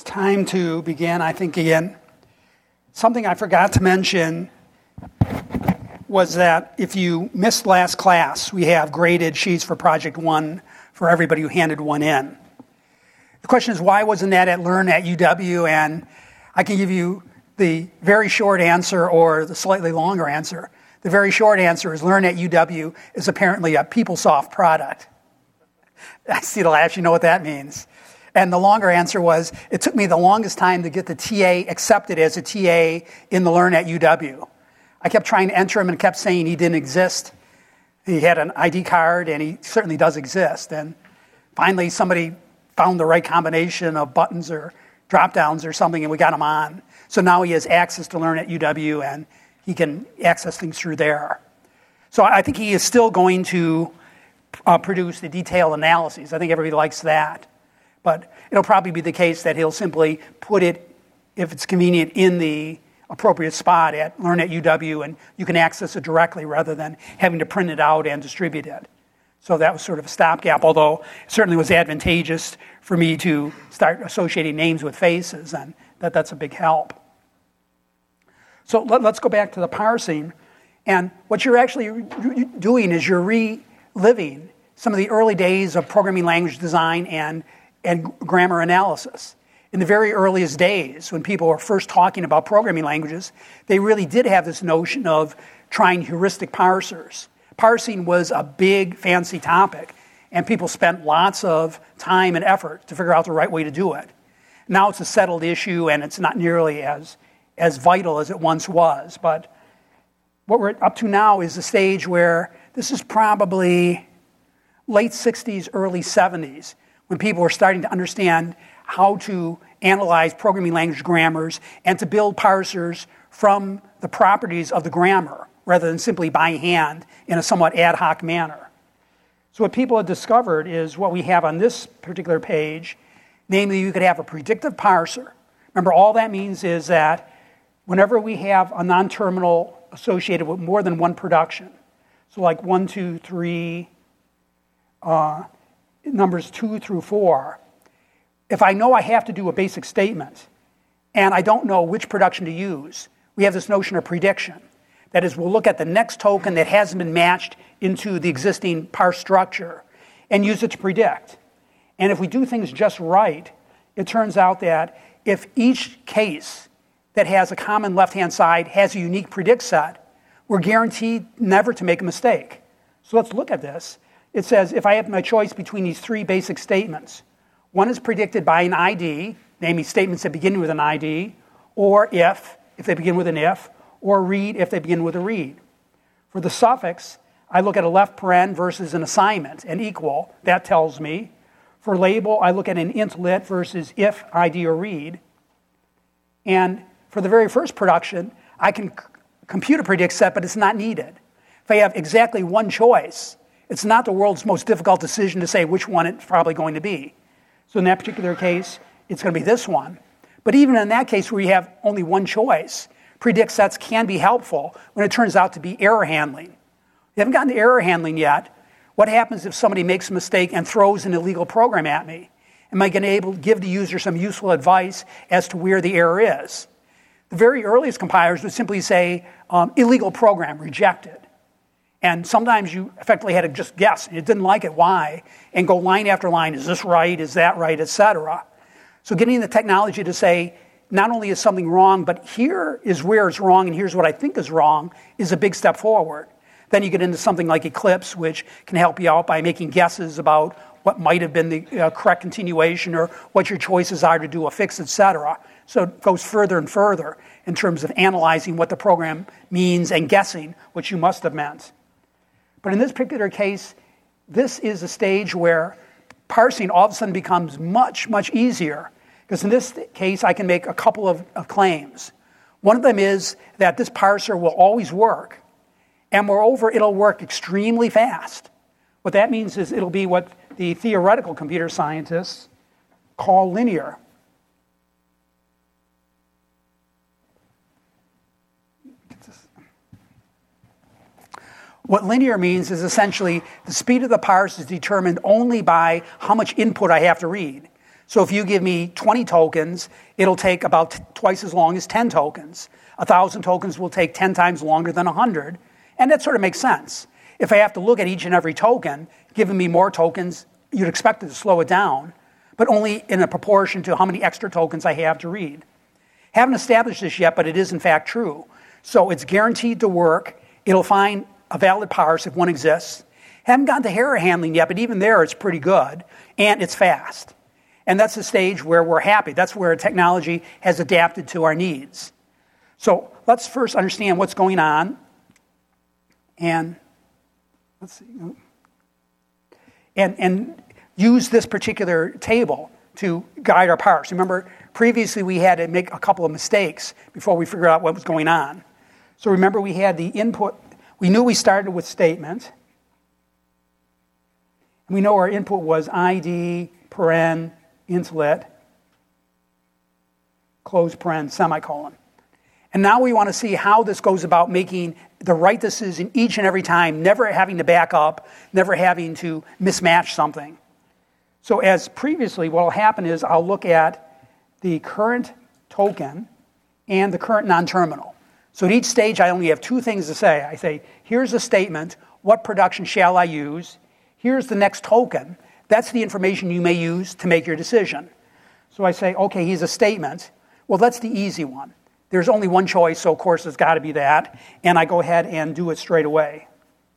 time to begin, I think, again. Something I forgot to mention was that if you missed last class, we have graded sheets for Project 1 for everybody who handed one in. The question is, why wasn't that at Learn at UW? And I can give you the very short answer or the slightly longer answer. The very short answer is Learn at UW is apparently a PeopleSoft product. I see the laugh, you know what that means. And the longer answer was, it took me the longest time to get the TA accepted as a TA in the Learn at UW. I kept trying to enter him and kept saying he didn't exist. He had an ID card, and he certainly does exist. And finally, somebody found the right combination of buttons or drop-downs or something, and we got him on. So now he has access to Learn at UW, and he can access things through there. So I think he is still going to produce the detailed analyses. I think everybody likes that. But it'll probably be the case that he'll simply put it, if it's convenient, in the appropriate spot at Learn at UW, and you can access it directly rather than having to print it out and distribute it. So that was sort of a stopgap, although it certainly was advantageous for me to start associating names with faces, and that's a big help. So let's go back to the parsing. And what you're actually doing is you're reliving some of the early days of programming language design and grammar analysis. In the very earliest days, when people were first talking about programming languages, they really did have this notion of trying heuristic parsers. Parsing was a big, fancy topic, and people spent lots of time and effort to figure out the right way to do it. Now it's a settled issue, and it's not nearly as vital as it once was. But what we're up to now is the stage where this is probably late 60s, early 70s, when people were starting to understand how to analyze programming language grammars and to build parsers from the properties of the grammar rather than simply by hand in a somewhat ad hoc manner. So what people have discovered is what we have on this particular page, namely you could have a predictive parser. Remember, all that means is that whenever we have a non-terminal associated with more than one production, so like 1, 2, 3, numbers 2 through 4, if I know I have to do a basic statement and I don't know which production to use, we have this notion of prediction. That is, we'll look at the next token that hasn't been matched into the existing parse structure and use it to predict. And if we do things just right, it turns out that if each case that has a common left-hand side has a unique predict set, we're guaranteed never to make a mistake. So let's look at this. It says if I have my choice between these three basic statements, one is predicted by an ID, namely statements that begin with an ID, or if they begin with an if, or read if they begin with a read. For the suffix, I look at a left paren versus an assignment, an equal. That tells me. For label, I look at an int lit versus if, ID, or read. And for the very first production, I can compute a predict set, but it's not needed. If I have exactly one choice, it's not the world's most difficult decision to say which one it's probably going to be. So in that particular case, it's going to be this one. But even in that case where you have only one choice, predict sets can be helpful when it turns out to be error handling. We haven't gotten to error handling yet. What happens if somebody makes a mistake and throws an illegal program at me? Am I going to be able to give the user some useful advice as to where the error is? The very earliest compilers would simply say, illegal program, rejected. And sometimes you effectively had to just guess. You didn't like it, why? And go line after line, is this right, is that right, etc. So getting the technology to say, not only is something wrong, but here is where it's wrong and here's what I think is wrong is a big step forward. Then you get into something like Eclipse, which can help you out by making guesses about what might have been the correct continuation or what your choices are to do a fix, etc. So it goes further and further in terms of analyzing what the program means and guessing what you must have meant. But in this particular case, this is a stage where parsing all of a sudden becomes much, much easier. Because in this case, I can make a couple of claims. One of them is that this parser will always work. And moreover, it'll work extremely fast. What that means is it'll be what the theoretical computer scientists call linear. What linear means is essentially the speed of the parse is determined only by how much input I have to read. So if you give me 20 tokens, it'll take about twice as long as 10 tokens. 1,000 tokens will take 10 times longer than 100. And that sort of makes sense. If I have to look at each and every token, giving me more tokens, you'd expect it to slow it down, but only in a proportion to how many extra tokens I have to read. Haven't established this yet, but it is in fact true. So it's guaranteed to work. It'll find a valid parse if one exists. Haven't gotten to error handling yet, but even there it's pretty good, and it's fast. And that's the stage where we're happy. That's where technology has adapted to our needs. So let's first understand what's going on. And let's see. And use this particular table to guide our parse. Remember, previously we had to make a couple of mistakes before we figured out what was going on. So remember, we had the input. We knew we started with statement. And we know our input was ID, paren, intlet, close paren, semicolon. And now we want to see how this goes about making the right decision each and every time, never having to back up, never having to mismatch something. So as previously, what will happen is I'll look at the current token and the current non-terminal. So at each stage, I only have two things to say. I say, here's a statement. What production shall I use? Here's the next token. That's the information you may use to make your decision. So I say, okay, he's a statement. Well, that's the easy one. There's only one choice, so of course it's got to be that. And I go ahead and do it straight away.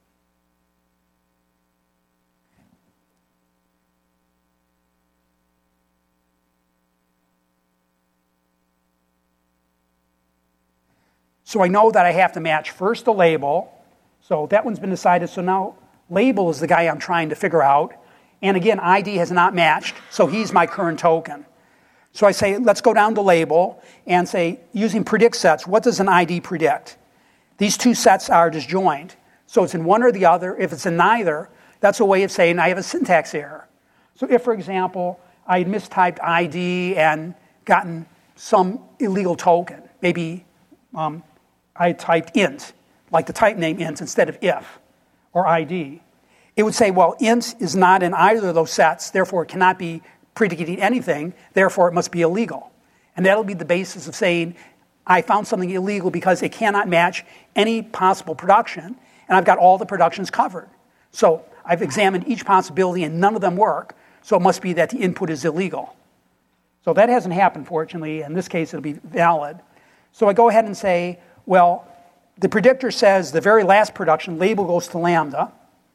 So I know that I have to match first the label. So that one's been decided. So now label is the guy I'm trying to figure out. And again, ID has not matched, so he's my current token. So I say, let's go down to label and say, using predict sets, what does an ID predict? These two sets are disjoint. So it's in one or the other. If it's in neither, that's a way of saying I have a syntax error. So if, for example, I had mistyped ID and gotten some illegal token, maybe I typed int, like the type name int instead of if, or ID. It would say, well, int is not in either of those sets, therefore it cannot be predicating anything, therefore it must be illegal. And that'll be the basis of saying, I found something illegal because it cannot match any possible production, and I've got all the productions covered. So I've examined each possibility and none of them work, so it must be that the input is illegal. So that hasn't happened, fortunately. In this case, it'll be valid. So I go ahead and say, well, the predictor says the very last production, label goes to lambda.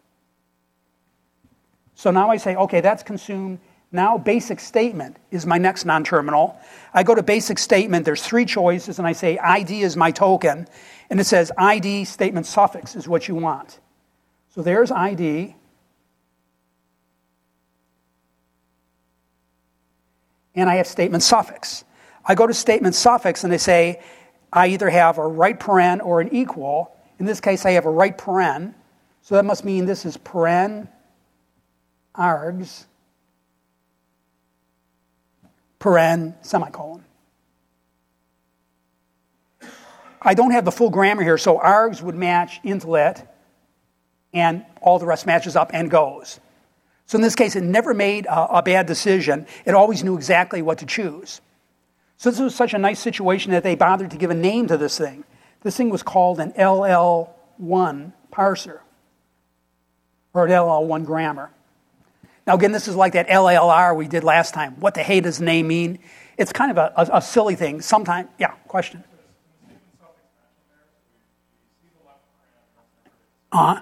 So now I say, okay, that's consumed. Now basic statement is my next non-terminal. I go to basic statement, there's three choices, and I say ID is my token, and it says ID statement suffix is what you want. So there's ID. And I have statement suffix. I go to statement suffix and I say I either have a right paren or an equal. In this case, I have a right paren. So that must mean this is paren args paren semicolon. I don't have the full grammar here, so args would match intlet, and all the rest matches up and goes. So in this case, it never made a bad decision. It always knew exactly what to choose. So this was such a nice situation that they bothered to give a name to this thing. This thing was called an LL1 parser, or an LL1 grammar. Now again, this is like that LLR we did last time. What the hey does the name mean? It's kind of a silly thing. Sometimes, yeah, question. Uh-huh.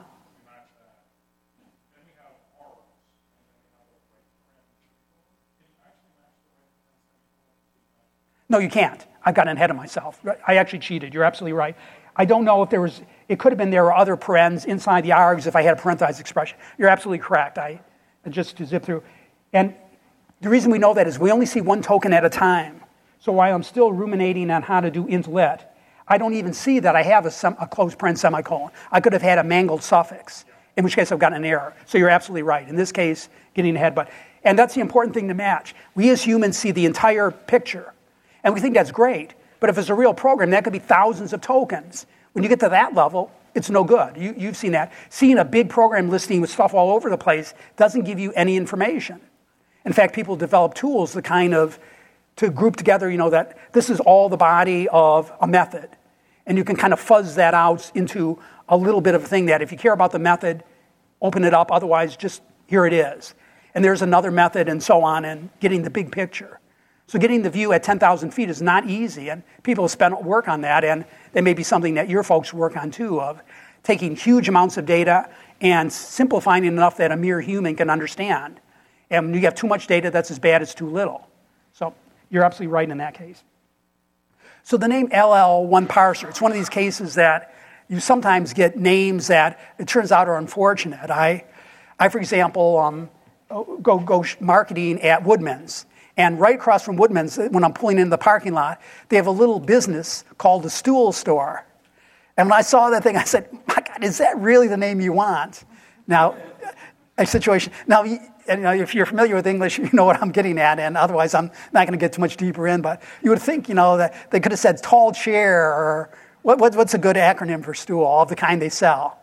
No, you can't. I've gotten ahead of myself. I actually cheated. You're absolutely right. I don't know if there was, it could have been there were other parens inside the args if I had a parenthesized expression. You're absolutely correct. I just to zip through. And the reason we know that is we only see one token at a time. So while I'm still ruminating on how to do int let, I don't even see that I have a closed paren semicolon. I could have had a mangled suffix, in which case I've gotten an error. So you're absolutely right. In this case, getting ahead. And that's the important thing to match. We as humans see the entire picture. And we think that's great. But if it's a real program, that could be thousands of tokens. When you get to that level, it's no good. You've seen that. Seeing a big program listing with stuff all over the place doesn't give you any information. In fact, people develop tools to group together, that this is all the body of a method. And you can kind of fuzz that out into a little bit of a thing that if you care about the method, open it up. Otherwise, just here it is. And there's another method and so on, and getting the big picture. So getting the view at 10,000 feet is not easy, and people have spent work on that, and that may be something that your folks work on too, of taking huge amounts of data and simplifying it enough that a mere human can understand. And when you have too much data, that's as bad as too little. So you're absolutely right in that case. So the name LL1 parser, it's one of these cases that you sometimes get names that it turns out are unfortunate. I for example, go marketing at Woodman's. And right across from Woodman's, when I'm pulling into the parking lot, they have a little business called the Stool Store. And when I saw that thing, I said, my God, is that really the name you want? Now, a situation. Now, if you're familiar with English, you know what I'm getting at, and otherwise I'm not going to get too much deeper in, but you would think, that they could have said tall chair, or what's a good acronym for stool of the kind they sell?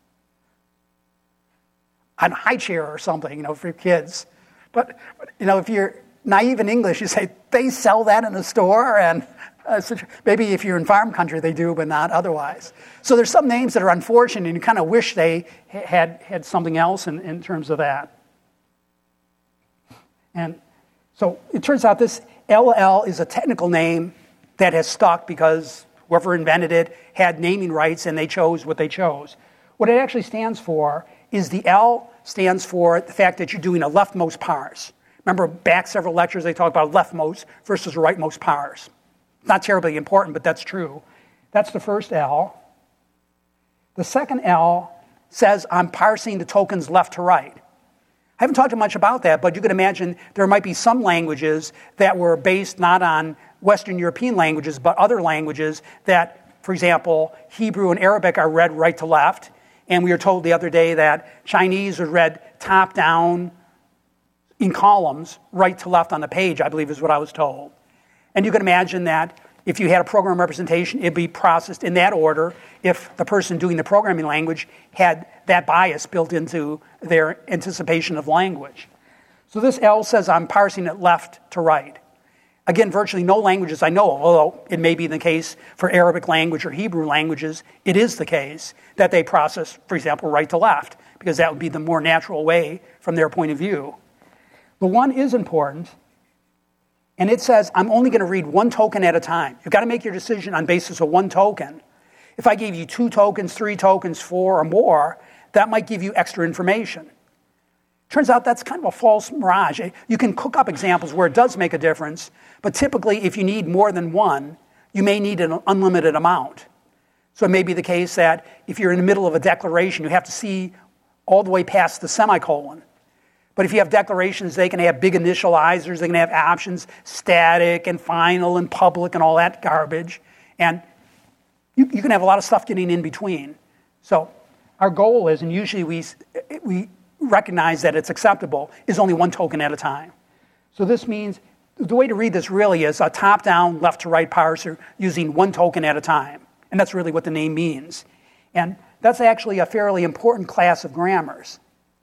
A high chair or something, for kids. But if you're naive in English, you say, they sell that in a store? And maybe if you're in farm country, they do, but not otherwise. So there's some names that are unfortunate, and you kind of wish they had something else in terms of that. And so it turns out this LL is a technical name that has stuck because whoever invented it had naming rights, and they chose what they chose. What it actually stands for is the L stands for the fact that you're doing a leftmost parse. Remember, back several lectures, they talked about leftmost versus rightmost parse. Not terribly important, but that's true. That's the first L. The second L says I'm parsing the tokens left to right. I haven't talked much about that, but you can imagine there might be some languages that were based not on Western European languages, but other languages that, for example, Hebrew and Arabic are read right to left. And we were told the other day that Chinese are read top down in columns, right to left on the page, I believe is what I was told. And you can imagine that if you had a program representation, it'd be processed in that order if the person doing the programming language had that bias built into their anticipation of language. So this L says I'm parsing it left to right. Again, virtually no languages I know of, although it may be the case for Arabic language or Hebrew languages, it is the case that they process, for example, right to left, because that would be the more natural way from their point of view. The one is important, and it says I'm only going to read one token at a time. You've got to make your decision on basis of one token. If I gave you 2 tokens, 3 tokens, 4 or more, that might give you extra information. Turns out that's kind of a false mirage. You can cook up examples where it does make a difference, but typically if you need more than one, you may need an unlimited amount. So it may be the case that if you're in the middle of a declaration, you have to see all the way past the semicolon. But if you have declarations, they can have big initializers, they can have options, static and final and public and all that garbage. And you can have a lot of stuff getting in between. So our goal is, and usually we recognize that it's acceptable, is only one token at a time. So this means the way to read this really is a top-down, left-to-right parser using one token at a time. And that's really what the name means. And that's actually a fairly important class of grammars.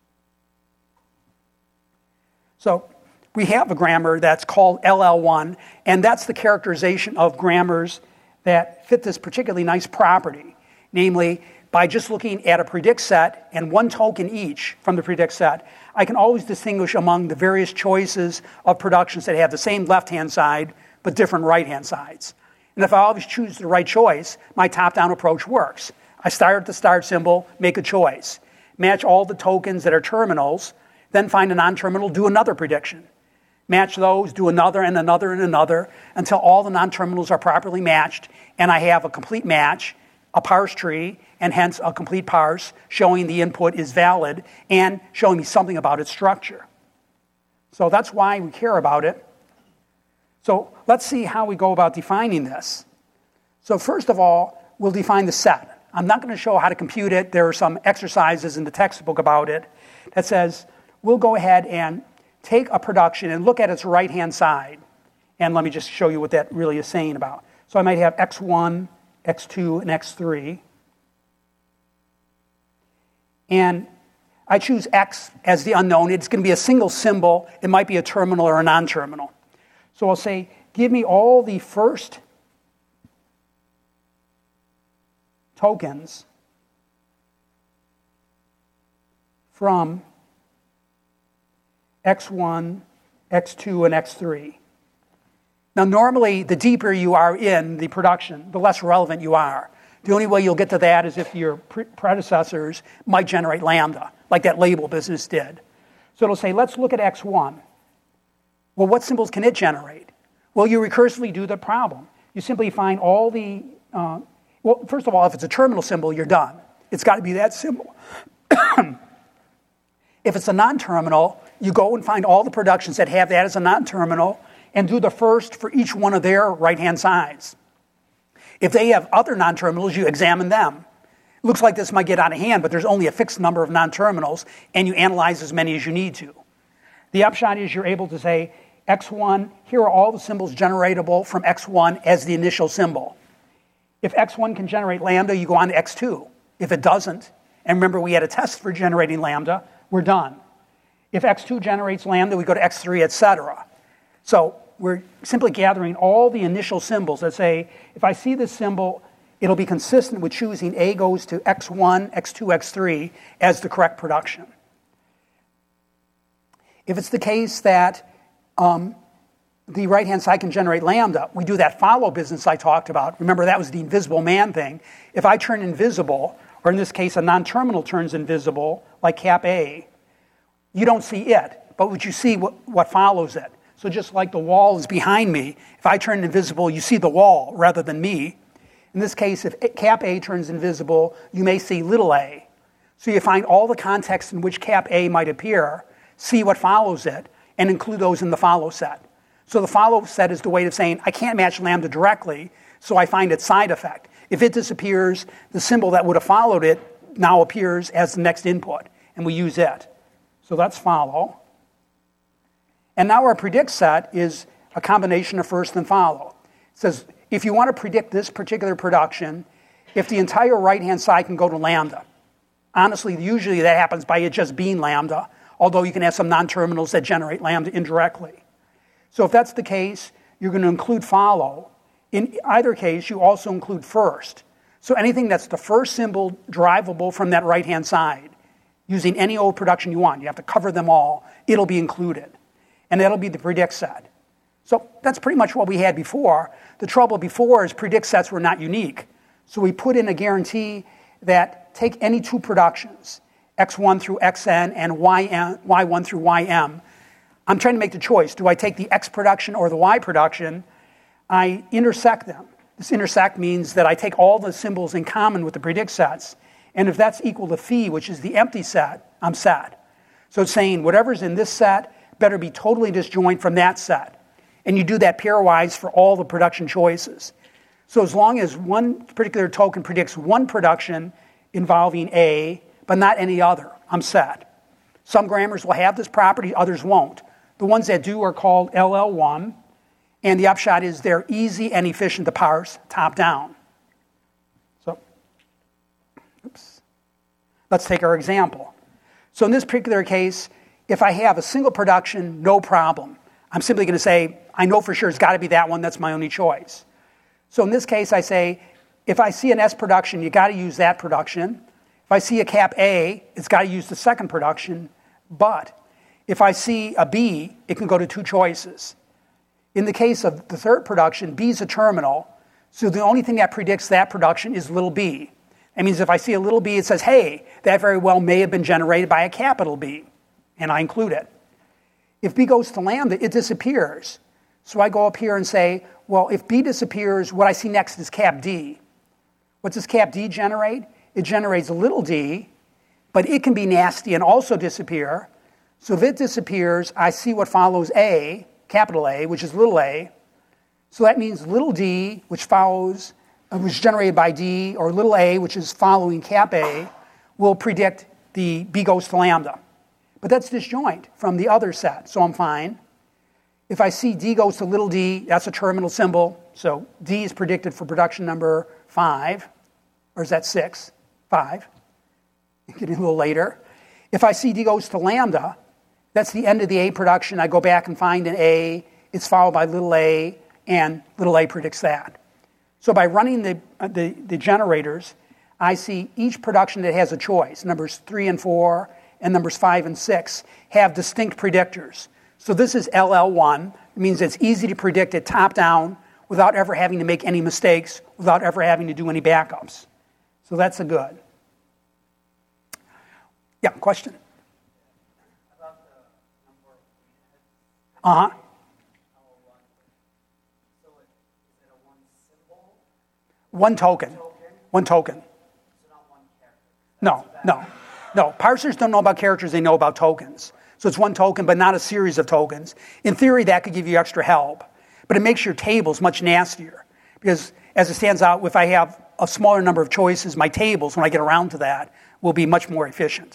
So we have a grammar that's called LL1, and that's the characterization of grammars that fit this particularly nice property. Namely, by just looking at a predict set and one token each from the predict set, I can always distinguish among the various choices of productions that have the same left-hand side but different right-hand sides. And if I always choose the right choice, my top-down approach works. I start at the start symbol, make a choice, match all the tokens that are terminals, then find a non-terminal, do another prediction. Match those, do another and another and another until all the non-terminals are properly matched and I have a complete match, a parse tree, and hence a complete parse showing the input is valid and showing me something about its structure. So that's why we care about it. So let's see how we go about defining this. So first of all, we'll define the set. I'm not going to show how to compute it. There are some exercises in the textbook about it that says we'll go ahead and take a production and look at its right-hand side. And let me just show you what that really is saying about. So I might have X1, X2, and X3. And I choose X as the unknown. It's going to be a single symbol. It might be a terminal or a non-terminal. So I'll say, give me all the first tokens from X1, X2, and X3. Now, normally, the deeper you are in the production, the less relevant you are. The only way you'll get to that is if your predecessors might generate lambda, like that label business did. So it'll say, let's look at X1. Well, what symbols can it generate? Well, you recursively do the problem. You simply find all the, well, first of all, if it's a terminal symbol, you're done. It's got to be that symbol. If it's a non-terminal, you go and find all the productions that have that as a non-terminal and do the first for each one of their right-hand sides. If they have other non-terminals, you examine them. It looks like this might get out of hand, but there's only a fixed number of non-terminals, and you analyze as many as you need to. The upshot is you're able to say, X1, here are all the symbols generatable from X1 as the initial symbol. If X1 can generate lambda, you go on to X2. If it doesn't, and remember we had a test for generating lambda, we're done. If X2 generates lambda, we go to X3, etc. So we're simply gathering all the initial symbols that say, if I see this symbol, it'll be consistent with choosing A goes to X1, X2, X3 as the correct production. If it's the case that the right-hand side can generate lambda, we do that follow business I talked about. Remember, that was the invisible man thing. If I turn invisible, or in this case, a non-terminal turns invisible, like cap A, you don't see it, but what you see what follows it. So just like the wall is behind me, if I turn invisible, you see the wall rather than me. In this case, if cap A turns invisible, you may see little a. So you find all the contexts in which cap A might appear, see what follows it, and include those in the follow set. So the follow set is the way of saying, I can't match lambda directly, so I find its side effect. If it disappears, the symbol that would have followed it now appears as the next input, and we use it. So that's follow. And now our predict set is a combination of first and follow. It says, if you want to predict this particular production, if the entire right-hand side can go to lambda. Honestly, usually that happens by it just being lambda, although you can have some non-terminals that generate lambda indirectly. So if that's the case, you're going to include follow. In either case, you also include first. So anything that's the first symbol derivable from that right-hand side, using any old production you want, you have to cover them all, it'll be included. And that'll be the predict set. So that's pretty much what we had before. The trouble before is predict sets were not unique. So we put in a guarantee that take any two productions, X1 through Xn and Y1 through Ym. I'm trying to make the choice. Do I take the X production or the Y production? I intersect them. This intersect means that I take all the symbols in common with the predict sets. And if that's equal to phi, which is the empty set, I'm set. So it's saying whatever's in this set better be totally disjoint from that set. And you do that pairwise for all the production choices. So as long as one particular token predicts one production involving A, but not any other, I'm set. Some grammars will have this property, others won't. The ones that do are called LL1, and the upshot is they're easy and efficient to parse top down. So, let's take our example. So in this particular case, if I have a single production, no problem. I'm simply going to say, I know for sure it's got to be that one, that's my only choice. So in this case, I say, if I see an S production, you got to use that production. If I see a cap A, it's got to use the second production. But if I see a B, it can go to two choices. In the case of the third production, B is a terminal, so the only thing that predicts that production is little b. That means if I see a little b, it says, hey, that very well may have been generated by a capital B, and I include it. If B goes to lambda, it disappears. So I go up here and say, well, if B disappears, what I see next is cap D. What does cap D generate? It generates a little d, but it can be nasty and also disappear. So if it disappears, I see what follows A, capital A, which is little a. So that means little d, which follows, which is generated by D, or little a, which is following cap A, will predict the B goes to lambda. But that's disjoint from the other set, so I'm fine. If I see D goes to little d, that's a terminal symbol. So D is predicted for production number 5, or is that 6? 5. Getting a little later. If I see D goes to lambda, that's the end of the A production. I go back and find an A. It's followed by little a, and little a predicts that. So by running the generators, I see each production that has a choice. Numbers 3 and 4 and numbers 5 and 6 have distinct predictors. So this is LL1. It means it's easy to predict it top down without ever having to make any mistakes, without ever having to do any backups. So that's a good. Yeah, question? About the number of Uh-huh. So is it a one symbol? One token. One token. So not one character? No. Parsers don't know about characters, they know about tokens. So it's one token, but not a series of tokens. In theory, that could give you extra help. But it makes your tables much nastier. Because as it stands out, if I have a smaller number of choices, my tables, when I get around to that, will be much more efficient.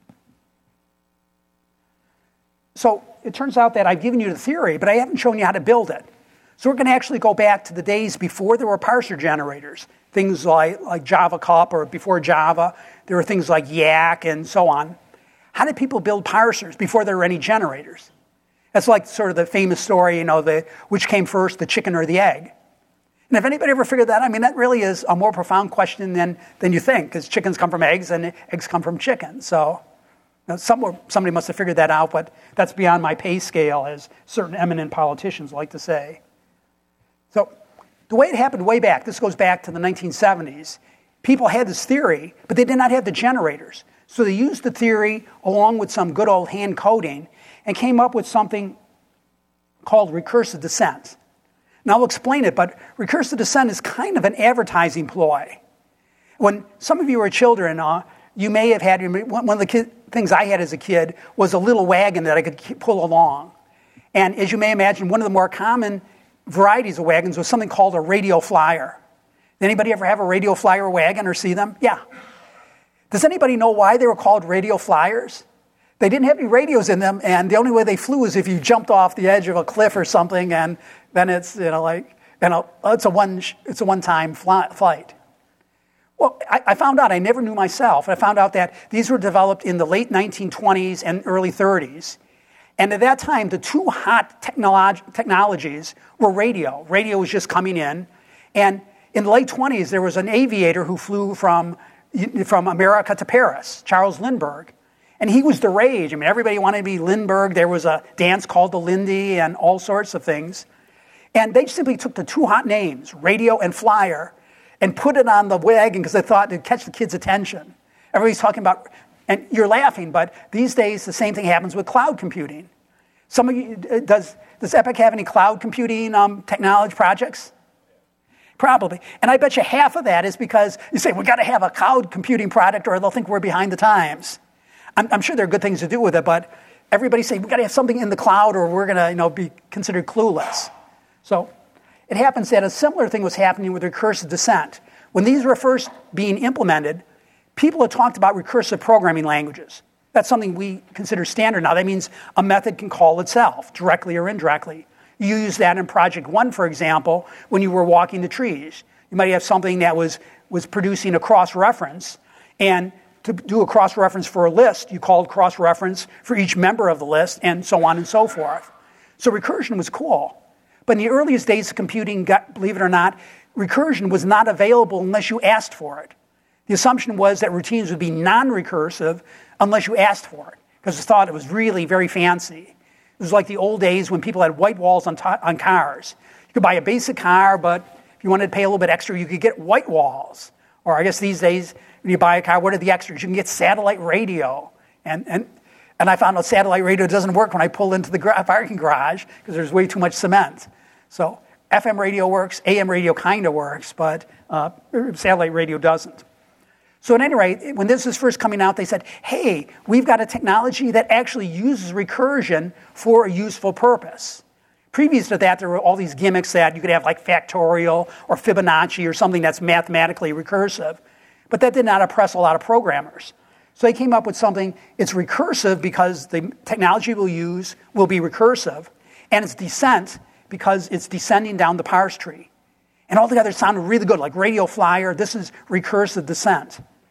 So it turns out that I've given you the theory, but I haven't shown you how to build it. So we're going to actually go back to the days before there were parser generators. Things like Java Cup, or before Java, there were things like Yak and so on. How did people build parsers before there were any generators? That's like sort of the famous story, which came first, the chicken or the egg? And if anybody ever figured that, that really is a more profound question than you think, because chickens come from eggs and eggs come from chickens. So somebody must have figured that out, but that's beyond my pay scale, as certain eminent politicians like to say. So the way it happened way back, this goes back to the 1970s, people had this theory, but they did not have the generators. So they used the theory along with some good old hand coding and came up with something called recursive descent. Now I'll explain it, but recursive descent is kind of an advertising ploy. When some of you were children, you may have had, one of the things I had as a kid was a little wagon that I could pull along. And as you may imagine, one of the more common varieties of wagons was something called a radio flyer. Did anybody ever have a radio flyer wagon or see them? Yeah. Does anybody know why they were called radio flyers? They didn't have any radios in them, and the only way they flew is if you jumped off the edge of a cliff or something, and then it's it's a one-time flight. Well, I found out, I never knew myself, I found out that these were developed in the late 1920s and early 30s. And at that time, the two hot technologies were radio. Radio was just coming in. And in the late 20s, there was an aviator who flew from America to Paris, Charles Lindbergh. And he was the rage. Everybody wanted to be Lindbergh. There was a dance called the Lindy and all sorts of things. And they simply took the two hot names, radio and flyer, and put it on the wagon because they thought it'd catch the kids' attention. Everybody's talking about, and you're laughing, but these days the same thing happens with cloud computing. Some of you, does Epic have any cloud computing technology projects? Probably. And I bet you half of that is because you say, we've got to have a cloud computing product or they'll think we're behind the times. I'm sure there are good things to do with it, but everybody's saying, we've got to have something in the cloud or we're going to be considered clueless. So it happens that a similar thing was happening with recursive descent. When these were first being implemented, people had talked about recursive programming languages. That's something we consider standard now. That means a method can call itself, directly or indirectly. You use that in Project One, for example, when you were walking the trees. You might have something that was producing a cross-reference, and to do a cross-reference for a list, you called cross-reference for each member of the list, and so on and so forth. So recursion was cool. But in the earliest days of computing, believe it or not, recursion was not available unless you asked for it. The assumption was that routines would be non-recursive unless you asked for it, because they thought it was really very fancy. It was like the old days when people had white walls on cars. You could buy a basic car, but if you wanted to pay a little bit extra, you could get white walls. Or I guess these days, when you buy a car, what are the extras? You can get satellite radio. And I found out satellite radio doesn't work when I pull into the parking garage because there's way too much cement. So FM radio works, AM radio kind of works, but satellite radio doesn't. So at any rate, when this was first coming out, they said, hey, we've got a technology that actually uses recursion for a useful purpose. Previous to that, there were all these gimmicks that you could have like factorial or Fibonacci or something that's mathematically recursive. But that did not impress a lot of programmers. So they came up with something, it's recursive because the technology we'll use will be recursive, and it's descent because it's descending down the parse tree. And altogether it sounded really good, like radio flyer, this is recursive descent.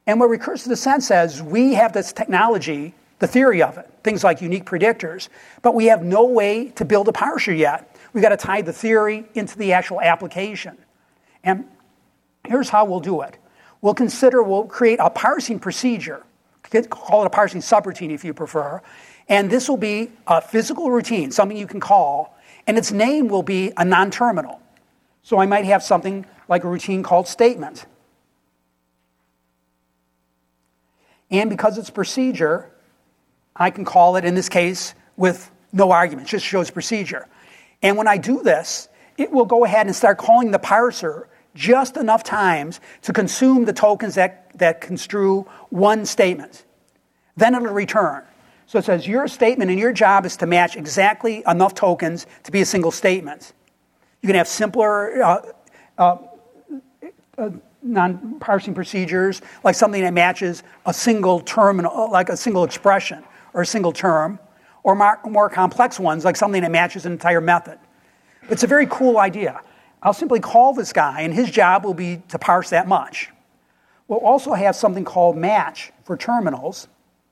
And what recursive descent says, we have this technology, the theory of it, things like unique predictors, but we have no way to build a parser yet. We've got to tie the theory into the actual application. And here's how we'll do it. We'll create a parsing procedure, call it a parsing subroutine if you prefer, and this will be a physical routine, something you can call, and its name will be a non-terminal. So I might have something like a routine called statement. And because it's procedure, I can call it, in this case, with no argument, just shows procedure. And when I do this, it will go ahead and start calling the parser just enough times to consume the tokens that construe one statement. Then it'll return. So it says your statement and your job is to match exactly enough tokens to be a single statement. You can have simpler non-parsing procedures, like something that matches a single terminal, like a single expression or a single term, or more complex ones, like something that matches an entire method. It's a very cool idea. I'll simply call this guy, and his job will be to parse that much. We'll also have something called match for terminals.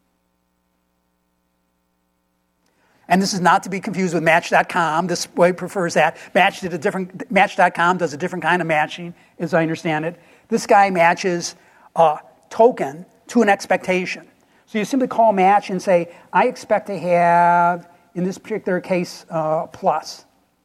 And this is not to be confused with Match.com. This way prefers that. Match.com does a different kind of matching, as I understand it. This guy matches a token to an expectation. So you simply call match and say, I expect to have, in this particular case, plus.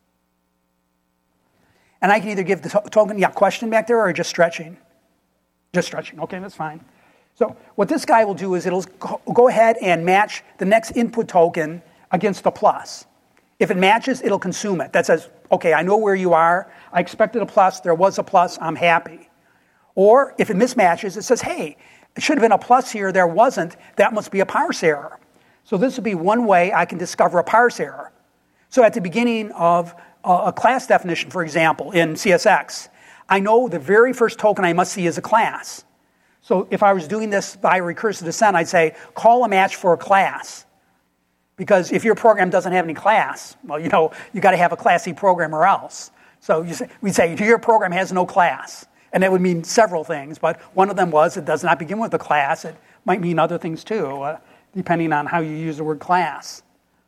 And I can either give the token, question back there, or just stretching. Just stretching, okay, that's fine. So what this guy will do is it'll go ahead and match the next input token against a plus. If it matches, it'll consume it. That says, okay, I know where you are. I expected a plus. There was a plus. I'm happy. Or if it mismatches, it says, hey, it should have been a plus here. There wasn't. That must be a parse error. So this would be one way I can discover a parse error. So at the beginning of a class definition, for example, in CSX, I know the very first token I must see is a class. So if I was doing this by recursive descent, I'd say, call a match for a class. Because if your program doesn't have any class, well, you got to have a classy program or else. So we'd say, your program has no class. And that would mean several things, but one of them was it does not begin with a class. It might mean other things too, depending on how you use the word class.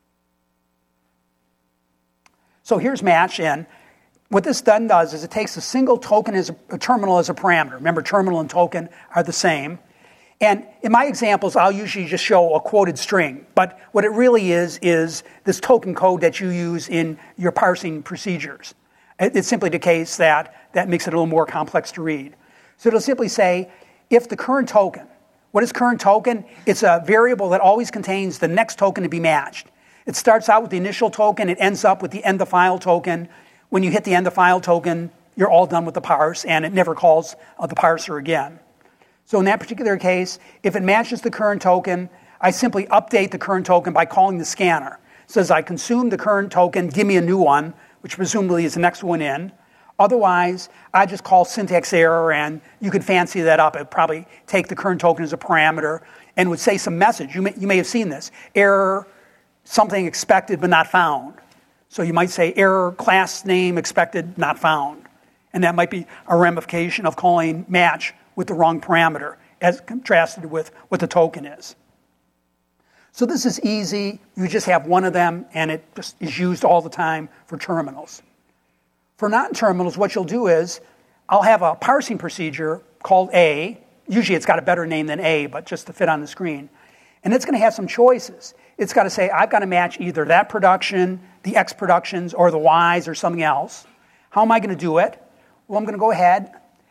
So here's match, and what this then does is it takes a single token as a terminal as a parameter. Remember, terminal and token are the same. And in my examples, I'll usually just show a quoted string. But what it really is this token code that you use in your parsing procedures. It's simply the case that makes it a little more complex to read. So it'll simply say, if the current token, what is current token? It's a variable that always contains the next token to be matched. It starts out with the initial token. It ends up with the end of file token. When you hit the end of file token, you're all done with the parse, and it never calls the parser again. So in that particular case, if it matches the current token, I simply update the current token by calling the scanner. It says I consume the current token, give me a new one, which presumably is the next one in. Otherwise, I just call syntax error, and you could fancy that up. It'd probably take the current token as a parameter and would say some message. You may have seen this. Error, something expected but not found. So you might say error, class name expected, not found. And that might be a ramification of calling match with the wrong parameter as contrasted with what the token is. So this is easy. You just have one of them, and it just is used all the time for terminals. For non-terminals, what you'll do is I'll have a parsing procedure called A. Usually it's got a better name than A, but just to fit on the screen. And it's going to have some choices. It's got to say, I've got to match either that production, the X productions, or the Ys, or something else. How am I going to do it? Well, I'm going to go ahead,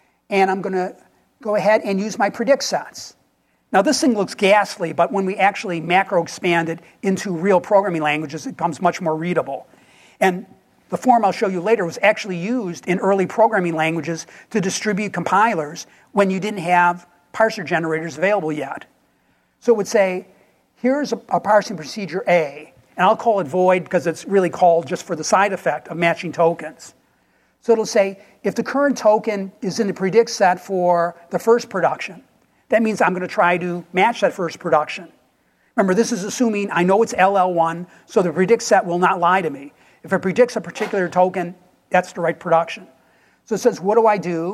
and use my predict sets. Now, this thing looks ghastly, but when we actually macro expand it into real programming languages, it becomes much more readable. And the form I'll show you later was actually used in early programming languages to distribute compilers when you didn't have parser generators available yet. So it would say, here's a parsing procedure A, and I'll call it void because it's really called just for the side effect of matching tokens. So it'll say, if the current token is in the predict set for the first production, that means I'm going to try to match that first production. Remember, this is assuming I know it's LL1, so the predict set will not lie to me. If it predicts a particular token, that's the right production. So it says, what do?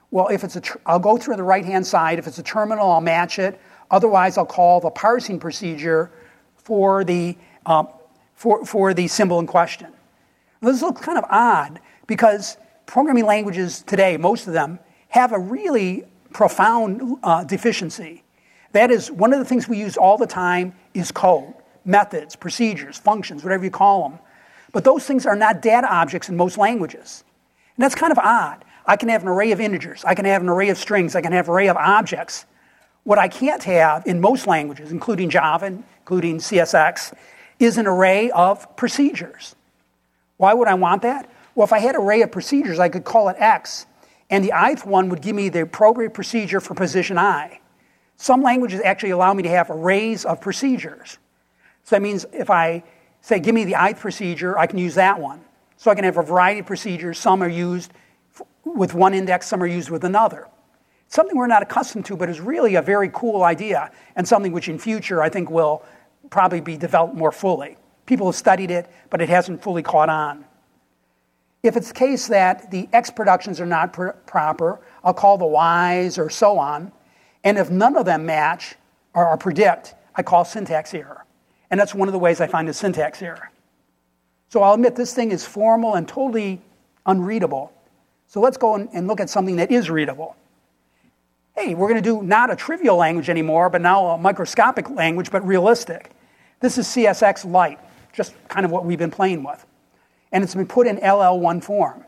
Well, if it's I'll go through the right-hand side. If it's a terminal, I'll match it. Otherwise, I'll call the parsing procedure for the symbol in question. This looks kind of odd because programming languages today, most of them, have a really profound deficiency. That is, one of the things we use all the time is code, methods, procedures, functions, whatever you call them. But those things are not data objects in most languages. And that's kind of odd. I can have an array of integers. I can have an array of strings. I can have an array of objects. What I can't have in most languages, including Java, including CSX, is an array of procedures. Why would I want that? Well, if I had an array of procedures, I could call it X, and the ith one would give me the appropriate procedure for position I. Some languages actually allow me to have arrays of procedures. So that means if I say, give me the ith procedure, I can use that one. So I can have a variety of procedures. Some are used with one index, some are used with another. Something we're not accustomed to, but is really a very cool idea, and something which in future I think will probably be developed more fully. People have studied it, but it hasn't fully caught on. If it's the case that the X productions are not proper, I'll call the Ys or so on. And if none of them match or predict, I call syntax error. And that's one of the ways I find a syntax error. So I'll admit this thing is formal and totally unreadable. So let's go and look at something that is readable. Hey, we're going to do not a trivial language anymore, but now a microscopic language, but realistic. This is CSX Lite, just kind of what we've been playing with. And it's been put in LL1 form.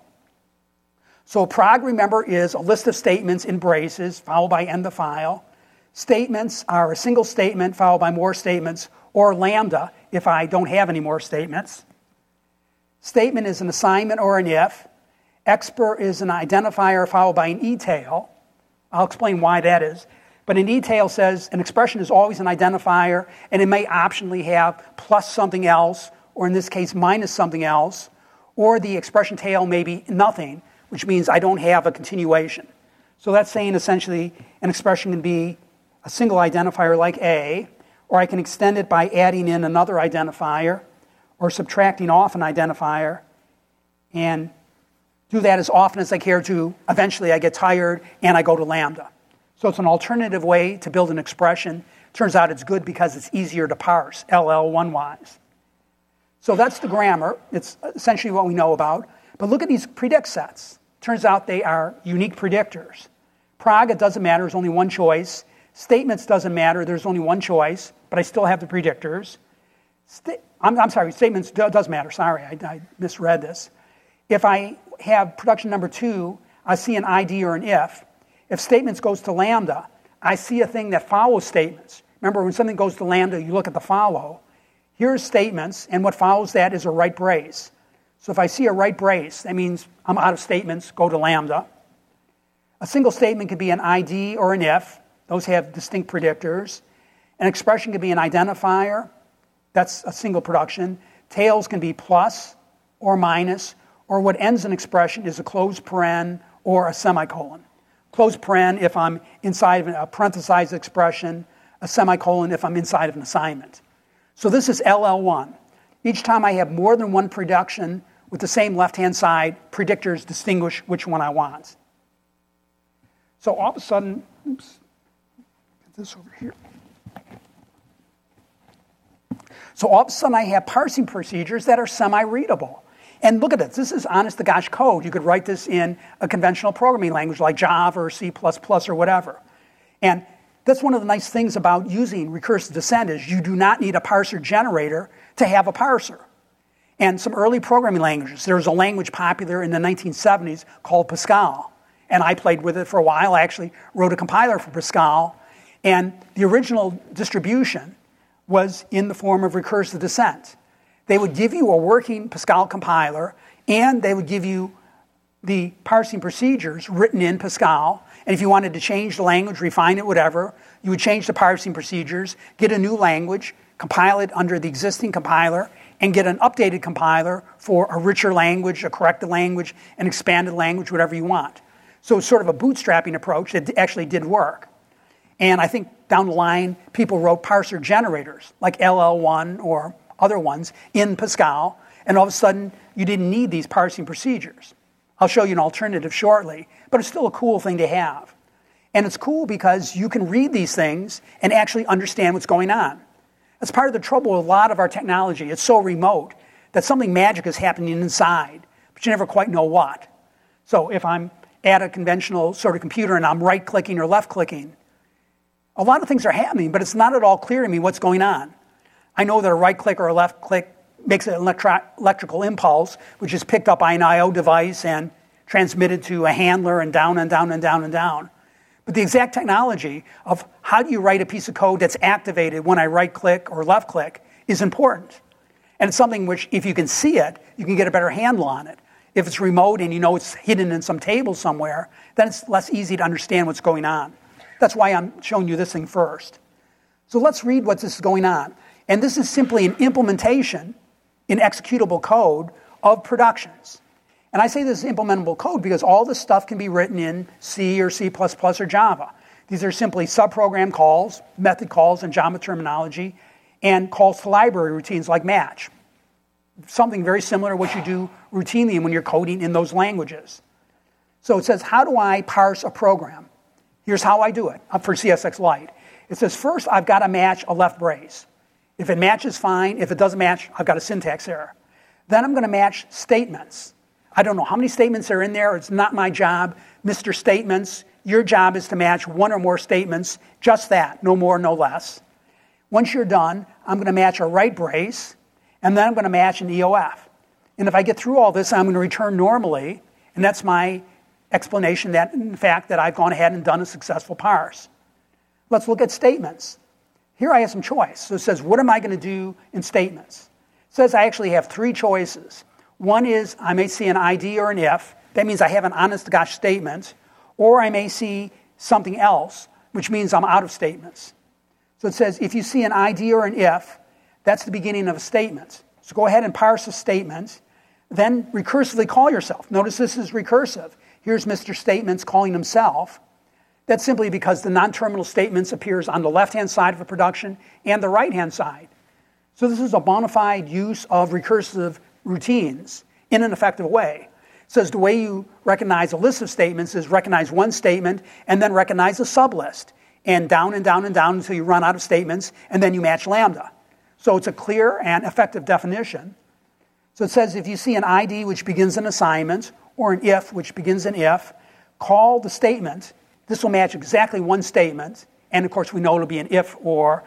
So prog, remember, is a list of statements in braces, followed by end the file. Statements are a single statement followed by more statements, or lambda if I don't have any more statements. Statement is an assignment or an if. Expr is an identifier followed by an e-tail. I'll explain why that is. But an e-tail says an expression is always an identifier, and it may optionally have plus something else, or in this case, minus something else, or the expression tail may be nothing, which means I don't have a continuation. So that's saying essentially an expression can be a single identifier like A, or I can extend it by adding in another identifier, or subtracting off an identifier, and do that as often as I care to. Eventually I get tired and I go to lambda. So it's an alternative way to build an expression. Turns out it's good because it's easier to parse, LL1-wise. So that's the grammar. It's essentially what we know about. But look at these predict sets. Turns out they are unique predictors. Prog, it doesn't matter, there's only one choice. Statements doesn't matter, there's only one choice, but I still have the predictors. I'm sorry, statements does matter, sorry, I misread this. If I have production number 2, I see an ID or an if. If statements goes to lambda, I see a thing that follows statements. Remember, when something goes to lambda, you look at the follow. Here's statements, and what follows that is a right brace. So if I see a right brace, that means I'm out of statements, go to lambda. A single statement could be an ID or an if. Those have distinct predictors. An expression could be an identifier. That's a single production. Tails can be plus or minus, or what ends an expression is a closed paren or a semicolon. Closed paren if I'm inside of a parenthesized expression, a semicolon if I'm inside of an assignment. So this is LL1. Each time I have more than one production with the same left-hand side, predictors distinguish which one I want. So all of a sudden, oops, get this over here. So all of a sudden I have parsing procedures that are semi-readable. And look at this. This is honest-to-gosh code. You could write this in a conventional programming language like Java or C++ or whatever. And that's one of the nice things about using recursive descent is you do not need a parser generator to have a parser. And some early programming languages, there was a language popular in the 1970s called Pascal. And I played with it for a while. I actually wrote a compiler for Pascal. And the original distribution was in the form of recursive descent. They would give you a working Pascal compiler, and they would give you the parsing procedures written in Pascal. And if you wanted to change the language, refine it, whatever, you would change the parsing procedures, get a new language, compile it under the existing compiler, and get an updated compiler for a richer language, a corrected language, an expanded language, whatever you want. So it's sort of a bootstrapping approach that actually did work. And I think down the line, people wrote parser generators, like LL1 or other ones, in Pascal, and all of a sudden, you didn't need these parsing procedures. I'll show you an alternative shortly, but it's still a cool thing to have. And it's cool because you can read these things and actually understand what's going on. That's part of the trouble with a lot of our technology. It's so remote that something magic is happening inside, but you never quite know what. So if I'm at a conventional sort of computer and I'm right-clicking or left-clicking, a lot of things are happening, but it's not at all clear to me what's going on. I know that a right-click or a left-click makes an electrical impulse, which is picked up by an I/O device and transmitted to a handler and down and down and down and down. But the exact technology of how do you write a piece of code that's activated when I right-click or left-click is important. And it's something which, if you can see it, you can get a better handle on it. If it's remote and you know it's hidden in some table somewhere, then it's less easy to understand what's going on. That's why I'm showing you this thing first. So let's read what this is going on. And this is simply an implementation in executable code of productions. And I say this is implementable code because all this stuff can be written in C or C++ or Java. These are simply subprogram calls, method calls in Java terminology, and calls to library routines like match. Something very similar to what you do routinely when you're coding in those languages. So it says, how do I parse a program? Here's how I do it for CSX Lite. It says, first, I've got to match a left brace. If it matches, fine. If it doesn't match, I've got a syntax error. Then I'm going to match statements. I don't know how many statements are in there. It's not my job. Mr. Statements, your job is to match one or more statements, just that, no more, no less. Once you're done, I'm going to match a right brace, and then I'm going to match an EOF. And if I get through all this, I'm going to return normally, and that's my explanation that, in fact, that I've gone ahead and done a successful parse. Let's look at statements. Here I have some choice. So it says, what am I going to do in statements? It says I actually have three choices. One is I may see an ID or an if. That means I have an honest-to-gosh statement. Or I may see something else, which means I'm out of statements. So it says if you see an ID or an if, that's the beginning of a statement. So go ahead and parse a statement. Then recursively call yourself. Notice this is recursive. Here's Mr. Statements calling himself. That's simply because the non-terminal statements appears on the left-hand side of a production and the right-hand side. So this is a bona fide use of recursive routines in an effective way. It says the way you recognize a list of statements is recognize one statement and then recognize a sublist. And down and down and down until you run out of statements, and then you match lambda. So it's a clear and effective definition. So it says if you see an ID which begins an assignment or an if which begins an if, call the statement. This will match exactly one statement. And of course, we know it'll be an if or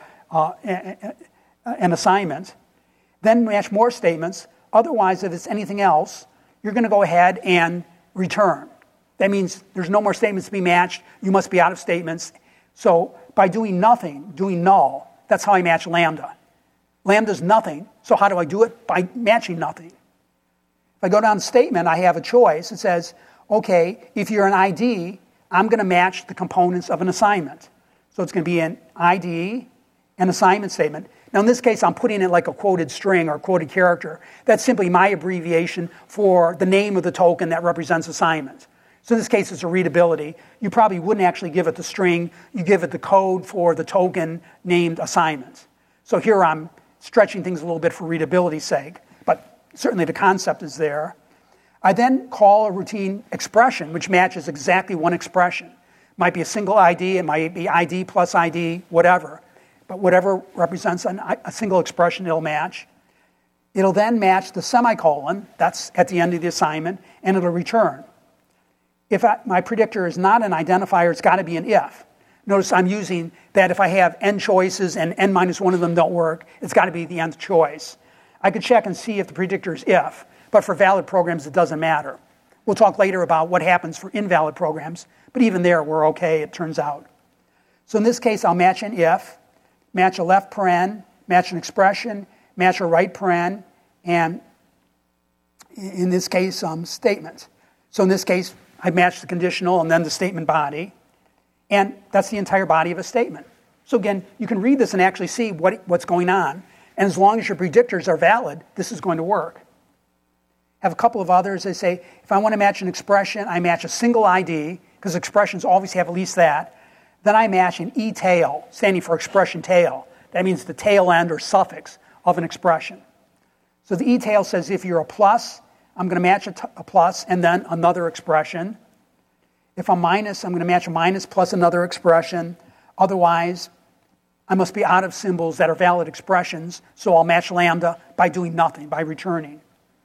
an assignment. Then match more statements. Otherwise, if it's anything else, you're going to go ahead and return. That means there's no more statements to be matched. You must be out of statements. So by doing nothing, doing null, that's how I match lambda. Lambda's nothing, so how do I do it? By matching nothing. If I go down to statement, I have a choice. It says, okay, if you're an ID, I'm going to match the components of an assignment. So it's going to be an ID, an assignment statement. Now in this case, I'm putting it like a quoted string or a quoted character. That's simply my abbreviation for the name of the token that represents assignment. So in this case, it's a readability. You probably wouldn't actually give it the string. You give it the code for the token named assignment. So here I'm stretching things a little bit for readability's sake, but certainly the concept is there. I then call a routine expression, which matches exactly one expression. It might be a single ID, it might be ID plus ID, whatever. But whatever represents a single expression, it'll match. It'll then match the semicolon, that's at the end of the assignment, and it'll return. If my predictor is not an identifier, it's got to be an if. Notice I'm using that if I have n choices and n minus one of them don't work, it's got to be the nth choice. I could check and see if the predictor is if, but for valid programs, it doesn't matter. We'll talk later about what happens for invalid programs, but even there, we're okay, it turns out. So in this case, I'll match an if, match a left paren, match an expression, match a right paren, and in this case, statement. So in this case, I match the conditional and then the statement body. And that's the entire body of a statement. So again, you can read this and actually see what's going on. And as long as your predictors are valid, this is going to work. I have a couple of others. They say, if I want to match an expression, I match a single ID, because expressions always have at least that. Then I match an e-tail, standing for expression tail. That means the tail end or suffix of an expression. So the e-tail says if you're a plus, I'm going to match a plus and then another expression. If I'm minus, I'm going to match a minus plus another expression. Otherwise, I must be out of symbols that are valid expressions, so I'll match lambda by doing nothing, by returning.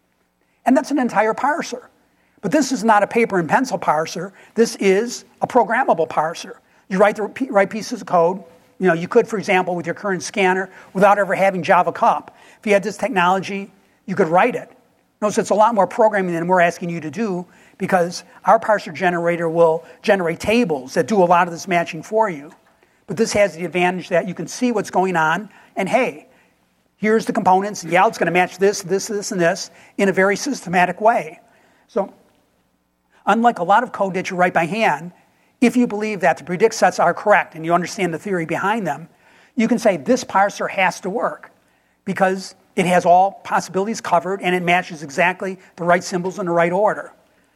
And that's an entire parser. But this is not a paper and pencil parser. This is a programmable parser. You write the right pieces of code. You could, for example, with your current scanner, without ever having Java Cup, if you had this technology, you could write it. Notice it's a lot more programming than we're asking you to do, because our parser generator will generate tables that do a lot of this matching for you. But this has the advantage that you can see what's going on, and hey, here's the components. Yeah, it's going to match this, this, this, and this in a very systematic way. So unlike a lot of code that you write by hand, if you believe that the predict sets are correct and you understand the theory behind them, you can say this parser has to work because it has all possibilities covered and it matches exactly the right symbols in the right order.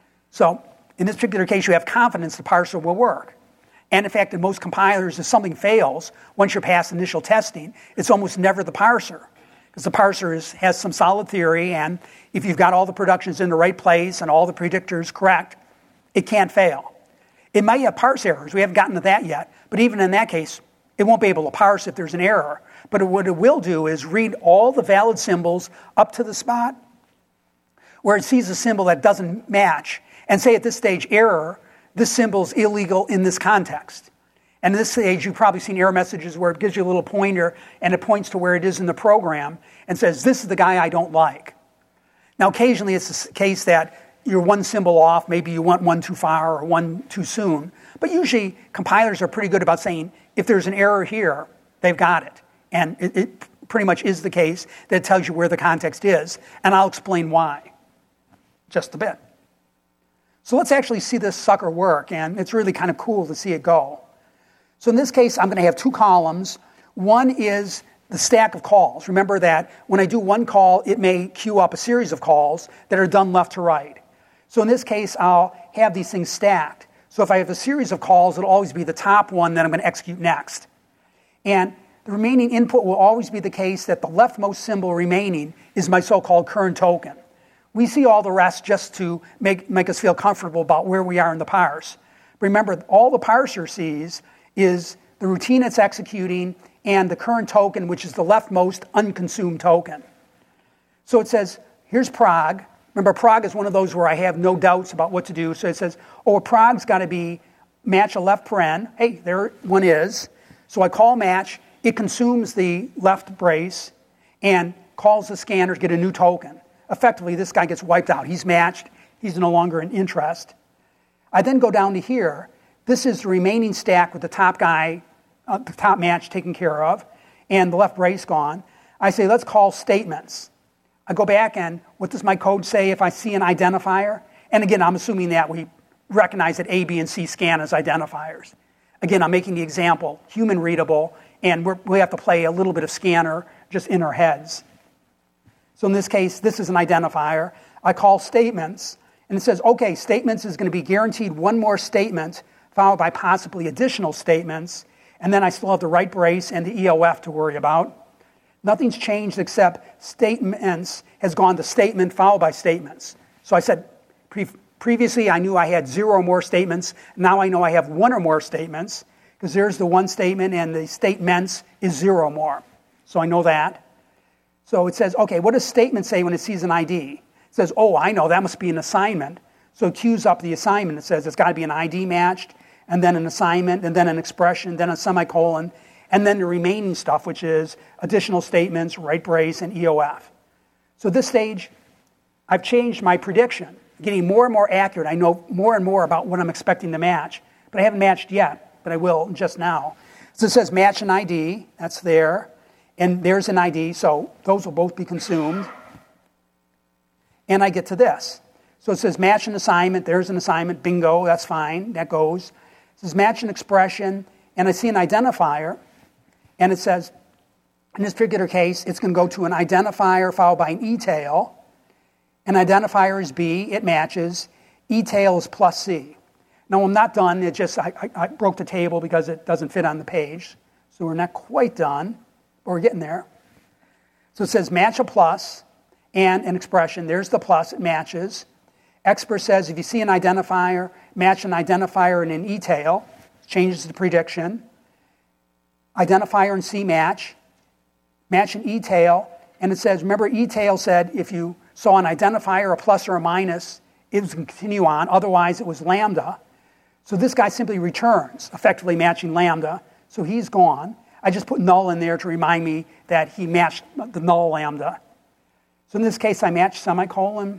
So in this particular case, you have confidence the parser will work. And in fact, in most compilers, if something fails, once you're past initial testing, it's almost never the parser. Because the parser has some solid theory, and if you've got all the productions in the right place and all the predictors correct, it can't fail. It might have parse errors. We haven't gotten to that yet. But even in that case, it won't be able to parse if there's an error. But what it will do is read all the valid symbols up to the spot where it sees a symbol that doesn't match and say at this stage, error, this symbol's illegal in this context. And at this stage, you've probably seen error messages where it gives you a little pointer and it points to where it is in the program and says, this is the guy I don't like. Now, occasionally it's the case that you're one symbol off, maybe you want one too far or one too soon. But usually compilers are pretty good about saying, if there's an error here, they've got it. And it pretty much is the case that it tells you where the context is. And I'll explain why, just a bit. So let's actually see this sucker work, and it's really kind of cool to see it go. So in this case, I'm going to have two columns. One is the stack of calls. Remember that when I do one call, it may queue up a series of calls that are done left to right. So in this case, I'll have these things stacked. So if I have a series of calls, it'll always be the top one that I'm going to execute next. And the remaining input will always be the case that the leftmost symbol remaining is my so-called current token. We see all the rest just to make us feel comfortable about where we are in the parse. Remember, all the parser sees is the routine it's executing and the current token, which is the leftmost unconsumed token. So it says, here's prog. Remember, prog is one of those where I have no doubts about what to do. So it says, oh, prog's got to be match a left paren. Hey, there one is. So I call match. It consumes the left brace and calls the scanner to get a new token. Effectively, this guy gets wiped out. He's matched. He's no longer in interest. I then go down to here. This is the remaining stack with the top guy, the top match taken care of, and the left brace gone. I say, let's call statements. I go back and what does my code say if I see an identifier? And again, I'm assuming that we recognize that A, B, and C scan as identifiers. Again, I'm making the example human readable, and we have to play a little bit of scanner just in our heads. So in this case, this is an identifier. I call statements, and it says, okay, statements is going to be guaranteed one more statement, followed by possibly additional statements, and then I still have the right brace and the EOF to worry about. Nothing's changed except statements has gone to statement followed by statements. So I said, previously I knew I had 0 more statements. Now I know I have 1 or more statements, because there's the one statement and the statements is 0 more. So I know that. So it says, okay, what does statement say when it sees an ID? It says, oh, I know, that must be an assignment. So it queues up the assignment. It says it's got to be an ID matched, and then an assignment, and then an expression, then a semicolon, and then the remaining stuff, which is additional statements, right brace, and EOF. So at this stage, I've changed my prediction, getting more and more accurate. I know more and more about what I'm expecting to match, but I haven't matched yet, but I will just now. So it says match an ID, that's there, and there's an ID, so those will both be consumed. And I get to this. So it says match an assignment, there's an assignment, bingo, that's fine, that goes. It says match an expression, and I see an identifier, and it says, in this particular case, it's going to go to an identifier followed by an e-tail. An identifier is B, it matches. E-tail is plus C. Now, I'm not done. It just, I broke the table because it doesn't fit on the page. So we're not quite done, but we're getting there. So it says match a plus, and an expression. There's the plus, it matches. Expert says if you see an identifier, match an identifier and an e-tail, changes the prediction. Identifier and C match an e-tail, and it says, remember e-tail said if you saw an identifier, a plus or a minus, it was going to continue on, otherwise it was lambda. So this guy simply returns, effectively matching lambda, so he's gone. I just put null in there to remind me that he matched the null lambda. So in this case, I match semicolon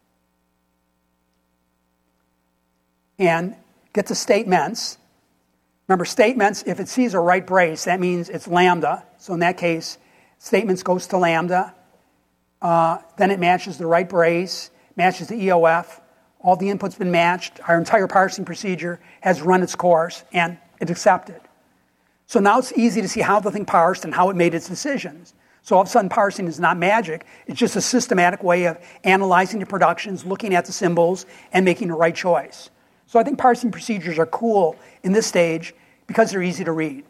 and get to statements. Remember, statements, if it sees a right brace, that means it's lambda. So in that case, statements goes to lambda. Then it matches the right brace, matches the EOF. All the inputs been matched. Our entire parsing procedure has run its course, and it's accepted. So now it's easy to see how the thing parsed and how it made its decisions. So all of a sudden, parsing is not magic. It's just a systematic way of analyzing the productions, looking at the symbols, and making the right choice. So I think parsing procedures are cool in this stage because they're easy to read.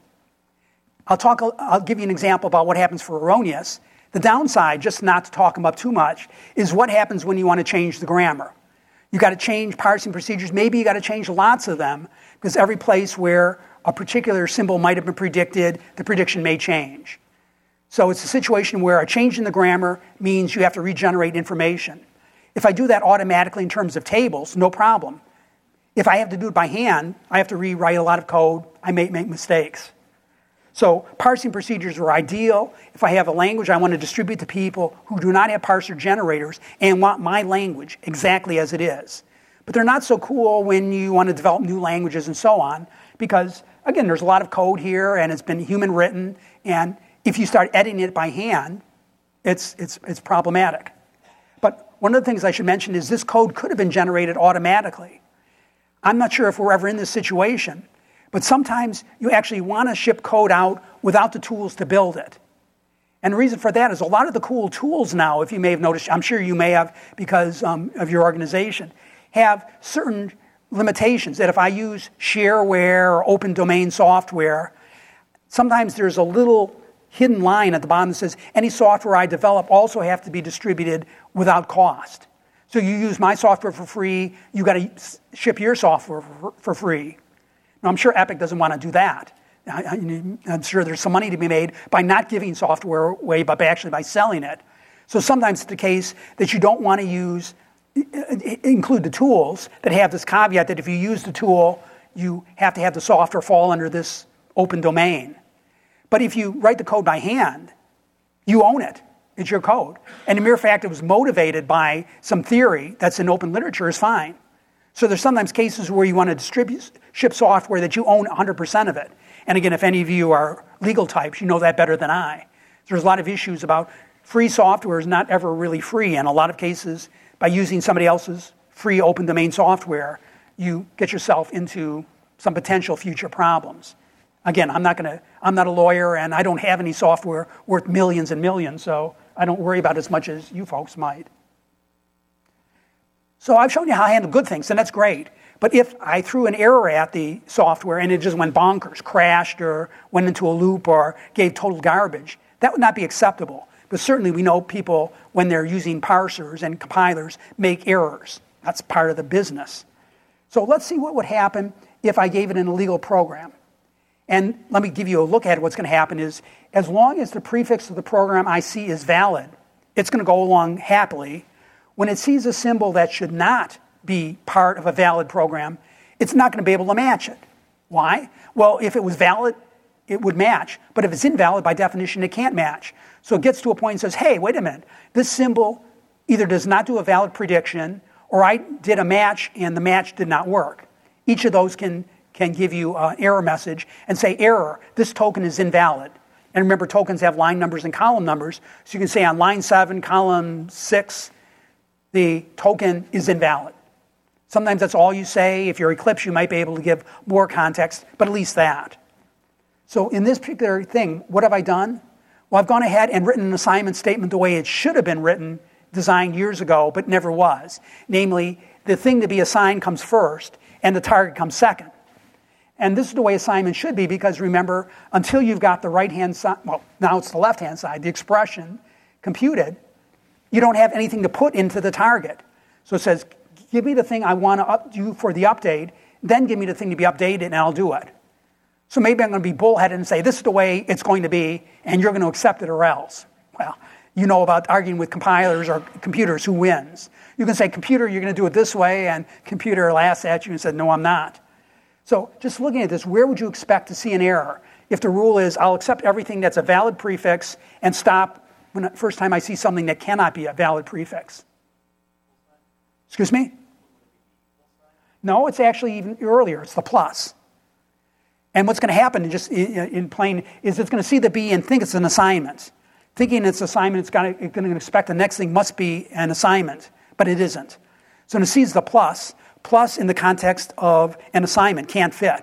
I'll give you an example about what happens for erroneous. The downside, just not to talk them up too much, is what happens when you want to change the grammar. You got to change parsing procedures. Maybe you got to change lots of them because every place where a particular symbol might have been predicted, the prediction may change. So it's a situation where a change in the grammar means you have to regenerate information. If I do that automatically in terms of tables, no problem. If I have to do it by hand, I have to rewrite a lot of code. I may make mistakes. So parsing procedures are ideal if I have a language I want to distribute to people who do not have parser generators and want my language exactly as it is. But they're not so cool when you want to develop new languages and so on because, again, there's a lot of code here and it's been human written, and if you start editing it by hand, it's problematic. But one of the things I should mention is this code could have been generated automatically. I'm not sure if we're ever in this situation, but sometimes you actually want to ship code out without the tools to build it. And the reason for that is a lot of the cool tools now, if you may have noticed, I'm sure you may have because of your organization, have certain limitations that if I use shareware or open domain software, sometimes there's a little hidden line at the bottom that says any software I develop also have to be distributed without cost. So you use my software for free, you got to ship your software for free. Now, I'm sure Epic doesn't want to do that. I'm sure there's some money to be made by not giving software away, but actually by selling it. So sometimes it's the case that you don't want to include the tools that have this caveat that if you use the tool, you have to have the software fall under this open domain. But if you write the code by hand, you own it. It's your code. And the mere fact it was motivated by some theory that's in open literature is fine. So there's sometimes cases where you want to ship software that you own 100% of it. And again, if any of you are legal types, you know that better than I. There's a lot of issues about free software is not ever really free. And a lot of cases, by using somebody else's free open domain software, you get yourself into some potential future problems. Again, I'm not a lawyer, and I don't have any software worth millions and millions, so I don't worry about it as much as you folks might. So I've shown you how I handle good things, and that's great. But if I threw an error at the software and it just went bonkers, crashed or went into a loop or gave total garbage, that would not be acceptable. But certainly we know people, when they're using parsers and compilers, make errors. That's part of the business. So let's see what would happen if I gave it an illegal program. And let me give you a look at what's going to happen is, as long as the prefix of the program I see is valid, it's going to go along happily. When it sees a symbol that should not be part of a valid program, it's not going to be able to match it. Why? Well, if it was valid, it would match. But if it's invalid, by definition, it can't match. So it gets to a point and says, hey, wait a minute. This symbol either does not do a valid prediction, or I did a match and the match did not work. Each of those can give you an error message and say, error, this token is invalid. And remember, tokens have line numbers and column numbers. So you can say on line 7, column 6, the token is invalid. Sometimes that's all you say. If you're Eclipse, you might be able to give more context, but at least that. So in this particular thing, what have I done? Well, I've gone ahead and written an assignment statement the way it should have been written, designed years ago, but never was. Namely, the thing to be assigned comes first, and the target comes second. And this is the way assignment should be, because remember, until you've got the right-hand side, well, now it's the left-hand side, the expression computed, you don't have anything to put into the target. So it says, give me the thing I want to do for the update, then give me the thing to be updated, and I'll do it. So maybe I'm going to be bullheaded and say, this is the way it's going to be, and you're going to accept it or else. Well, you know about arguing with compilers or computers, who wins. You can say, computer, you're going to do it this way, and computer laughs at you and says, no, I'm not. So just looking at this, where would you expect to see an error? If the rule is, I'll accept everything that's a valid prefix and stop when the first time I see something that cannot be a valid prefix. Excuse me? No, it's actually even earlier. It's the plus. And what's going to happen, just in plain, is it's going to see the B and think it's an assignment. Thinking it's an assignment, it's going to expect the next thing must be an assignment, but it isn't. So when it sees the plus in the context of an assignment can't fit.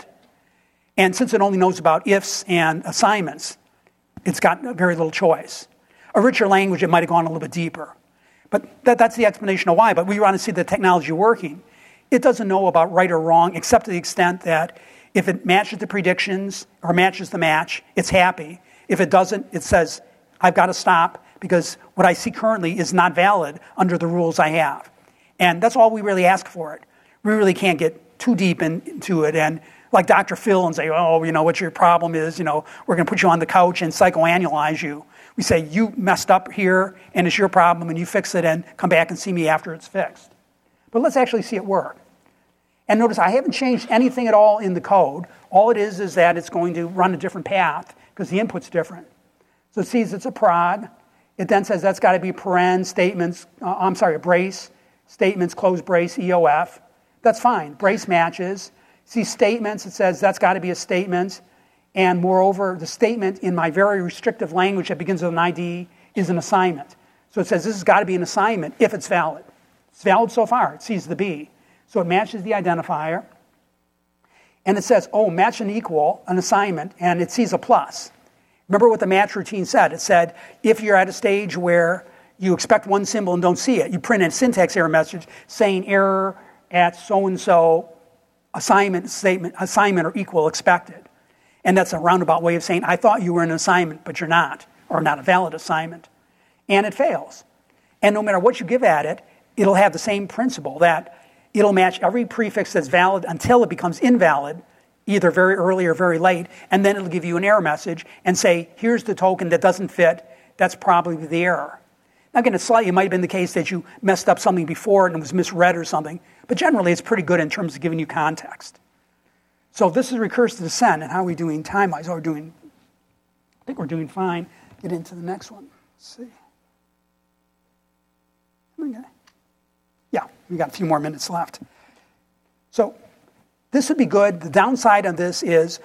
And since it only knows about ifs and assignments, it's got very little choice. A richer language, it might have gone a little bit deeper. But that's the explanation of why. But we want to see the technology working. It doesn't know about right or wrong, except to the extent that if it matches the predictions or matches the match, it's happy. If it doesn't, it says, I've got to stop because what I see currently is not valid under the rules I have. And that's all we really ask for it. We really can't get too deep into it and like Dr. Phil and say, oh, what your problem is, we're going to put you on the couch and psychoanalyze you. We say, you messed up here and it's your problem and you fix it and come back and see me after it's fixed. But let's actually see it work. And notice I haven't changed anything at all in the code. All it is that it's going to run a different path because the input's different. So it sees it's a prod. It then says that's got to be paren statements, a brace, statements, close brace, EOF. That's fine. Brace matches. See statements, it says that's got to be a statement. And moreover, the statement in my very restrictive language that begins with an ID is an assignment. So it says this has got to be an assignment if it's valid. It's valid so far. It sees the B. So it matches the identifier. And it says, match and equal, an assignment, and it sees a plus. Remember what the match routine said. It said, if you're at a stage where you expect one symbol and don't see it, you print a syntax error message saying error at so-and-so, assignment or equal expected. And that's a roundabout way of saying, I thought you were an assignment, but you're not, or not a valid assignment. And it fails. And no matter what you give at it, it'll have the same principle that it'll match every prefix that's valid until it becomes invalid, either very early or very late, and then it'll give you an error message and say, here's the token that doesn't fit, that's probably the error. Now again, it might have been the case that you messed up something before and it was misread or something, but generally it's pretty good in terms of giving you context. So this is recursive descent, and how are we doing time-wise? I think we're doing fine. Get into the next one. Let's see. Okay. Yeah, we got a few more minutes left. So this would be good. The downside of this is,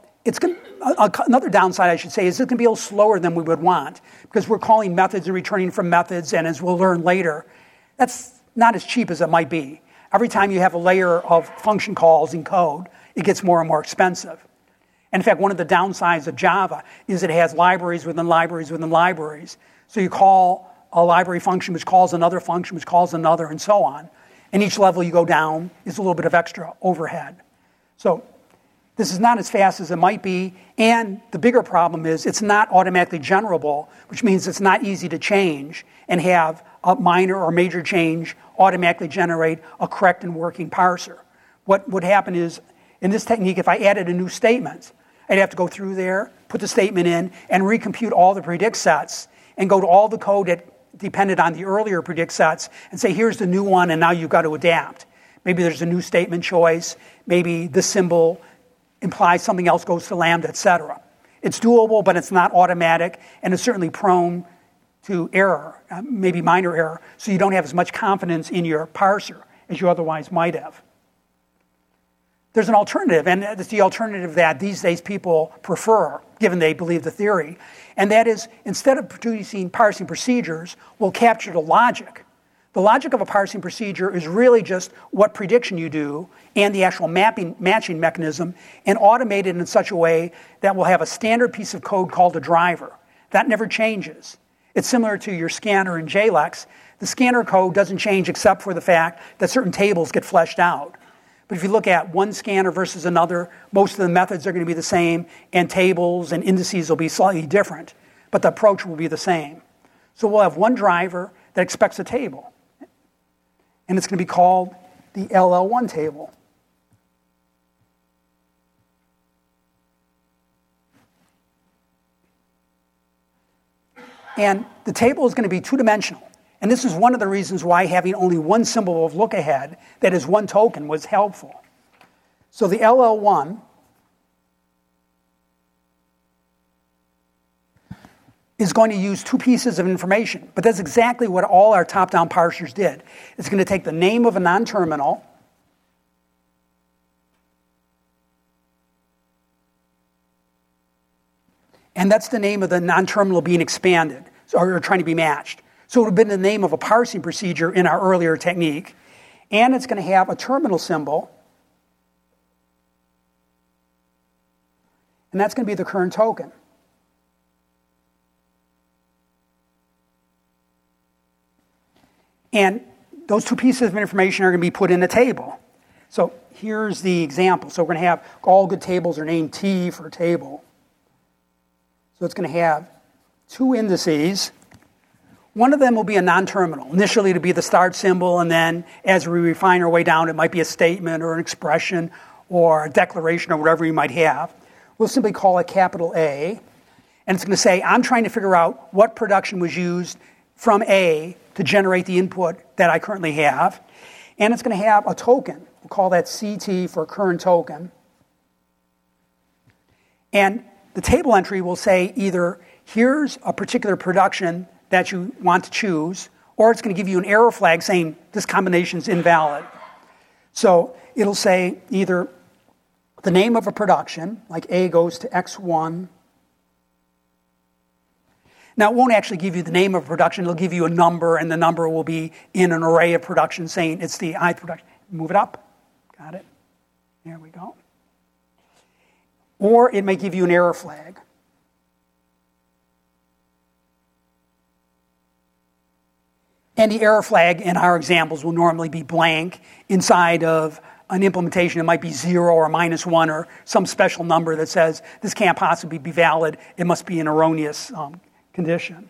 another downside I should say is it's going to be a little slower than we would want because we're calling methods and returning from methods, and as we'll learn later, that's not as cheap as it might be. Every time you have a layer of function calls in code, it gets more and more expensive. And in fact, one of the downsides of Java is it has libraries within libraries within libraries. So you call a library function which calls another function which calls another and so on. And each level you go down is a little bit of extra overhead. So this is not as fast as it might be. And the bigger problem is it's not automatically generable, which means it's not easy to change and have a minor or major change automatically generate a correct and working parser. What would happen is, in this technique, if I added a new statement, I'd have to go through there, put the statement in, and recompute all the predict sets, and go to all the code that depended on the earlier predict sets, and say, here's the new one, and now you've got to adapt. Maybe there's a new statement choice. Maybe this symbol implies something else goes to lambda, etc. It's doable, but it's not automatic, and it's certainly prone to error, maybe minor error, so you don't have as much confidence in your parser as you otherwise might have. There's an alternative, and it's the alternative that these days people prefer, given they believe the theory, and that is, instead of producing parsing procedures, we'll capture the logic. The logic of a parsing procedure is really just what prediction you do and the actual matching mechanism, and automate it in such a way that we'll have a standard piece of code called a driver. That never changes. It's similar to your scanner in JLEX. The scanner code doesn't change except for the fact that certain tables get fleshed out. But if you look at one scanner versus another, most of the methods are going to be the same, and tables and indices will be slightly different, but the approach will be the same. So we'll have one driver that expects a table. And it's going to be called the LL1 table. And the table is going to be two-dimensional. And this is one of the reasons why having only one symbol of look ahead, that is one token, was helpful. So the LL1 is going to use two pieces of information. But that's exactly what all our top-down parsers did. It's going to take the name of a non-terminal, and that's the name of the non-terminal being expanded, or trying to be matched. So it would have been the name of a parsing procedure in our earlier technique. And it's going to have a terminal symbol. And that's going to be the current token. And those two pieces of information are going to be put in a table. So here's the example. So we're going to have all good tables are named T for table. So it's going to have two indices. One of them will be a non-terminal. Initially, it'll be the start symbol, and then as we refine our way down, it might be a statement or an expression or a declaration or whatever you might have. We'll simply call it capital A, and it's going to say, I'm trying to figure out what production was used from A to generate the input that I currently have. And it's going to have a token. We'll call that CT for current token. And the table entry will say either, here's a particular production that you want to choose, or it's going to give you an error flag saying this combination is invalid. So it'll say either the name of a production, like A goes to X1. Now, it won't actually give you the name of a production. It'll give you a number, and the number will be in an array of productions saying it's the ith production. Move it up. Got it. There we go. Or it may give you an error flag. And the error flag in our examples will normally be blank. Inside of an implementation, it might be 0 or -1 or some special number that says this can't possibly be valid. It must be an erroneous condition.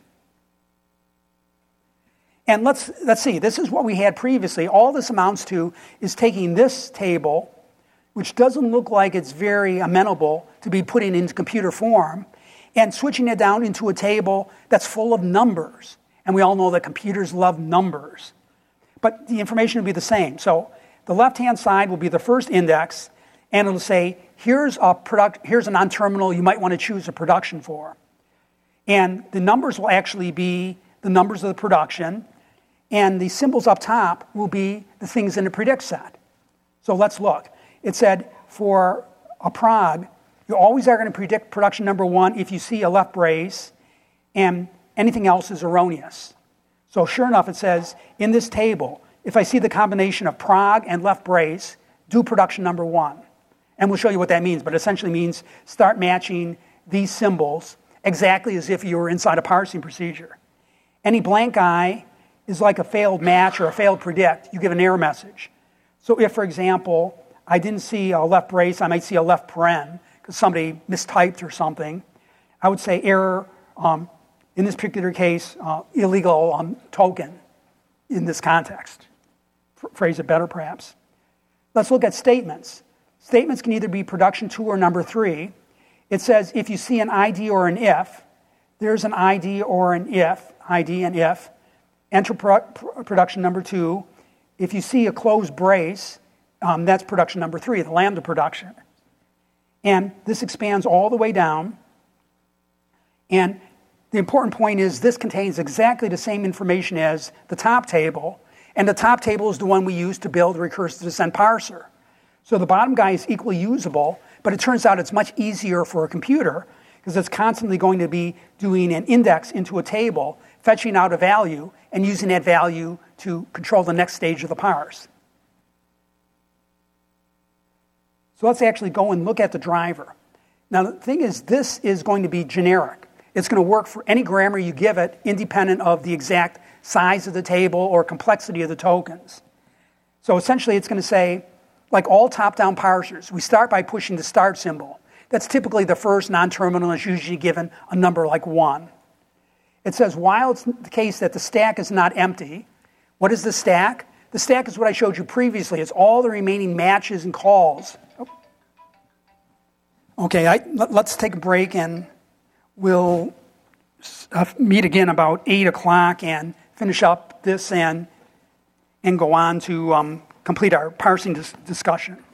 And let's see. This is what we had previously. All this amounts to is taking this table, which doesn't look like it's very amenable to be put into computer form, and switching it down into a table that's full of numbers. And we all know that computers love numbers. But the information will be the same. So the left-hand side will be the first index, and it'll say, here's a non-terminal you might want to choose a production for. And the numbers will actually be the numbers of the production, and the symbols up top will be the things in the predict set. So let's look. It said for a prog, you always are going to predict production number 1 if you see a left brace, and anything else is erroneous. So sure enough, it says, in this table, if I see the combination of prog and left brace, do production number 1. And we'll show you what that means, but it essentially means start matching these symbols exactly as if you were inside a parsing procedure. Any blank eye is like a failed match or a failed predict. You give an error message. So if, for example, I didn't see a left brace, I might see a left paren because somebody mistyped or something, I would say error, in this particular case, illegal token in this context. Phrase it better, perhaps. Let's look at statements. Statements can either be production 2 or number 3. It says if you see an ID or an if, there's an ID or an if, ID and if, enter production number 2. If you see a closed brace, that's production number 3, the lambda production. And this expands all the way down. And the important point is this contains exactly the same information as the top table, and the top table is the one we use to build a recursive descent parser. So the bottom guy is equally usable, but it turns out it's much easier for a computer because it's constantly going to be doing an index into a table, fetching out a value, and using that value to control the next stage of the parse. So let's actually go and look at the driver. Now the thing is, this is going to be generic. It's going to work for any grammar you give it, independent of the exact size of the table or complexity of the tokens. So essentially, it's going to say, like all top-down parsers, we start by pushing the start symbol. That's typically the first non-terminal, is usually given a number like 1. It says, while it's the case that the stack is not empty, what is the stack? The stack is what I showed you previously. It's all the remaining matches and calls. Okay, let's take a break and we'll meet again about 8 o'clock and finish up this and go on to complete our parsing discussion.